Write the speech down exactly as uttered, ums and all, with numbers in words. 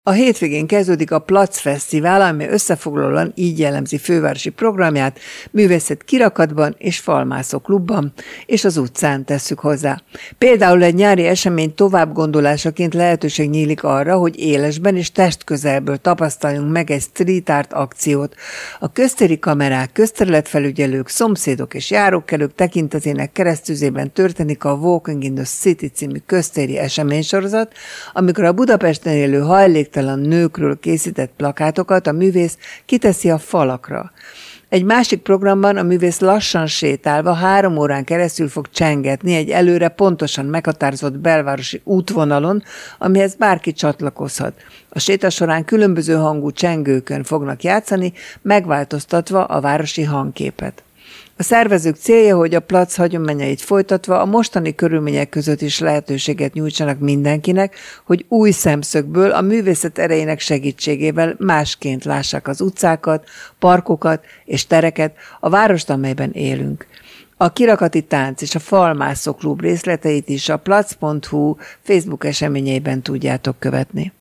A hétvégén kezdődik a Plac Fesztivál, ami összefoglalóan így jellemzi fővárosi programját, művészet kirakatban és falmászó klubban, és az utcán tesszük hozzá. Például egy nyári esemény tovább gondolásaként lehetőség nyílik arra, hogy élesben és testközelből tapasztaljunk meg egy street art akciót. A köztéri kamerák, közterületfelügyelők, szomszédok és járókelők tekintetének keresztüzében történik a Walking in the City című köztéri eseménysorozat, amikor a Budapesten élő hajlék nőkről készített plakátokat a művész kiteszi a falakra. Egy másik programban a művész lassan sétálva három órán keresztül fog csengetni egy előre pontosan meghatározott belvárosi útvonalon, amihez bárki csatlakozhat. A séta során különböző hangú csengőkön fognak játszani, megváltoztatva a városi hangképet. A szervezők célja, hogy a plac hagyományait folytatva a mostani körülmények között is lehetőséget nyújtsanak mindenkinek, hogy új szemszögből a művészet erejének segítségével másként lássák az utcákat, parkokat és tereket, a várost, amelyben élünk. A kirakati tánc és a falmászó klub részleteit is a plac pont hu Facebook eseményeiben tudjátok követni.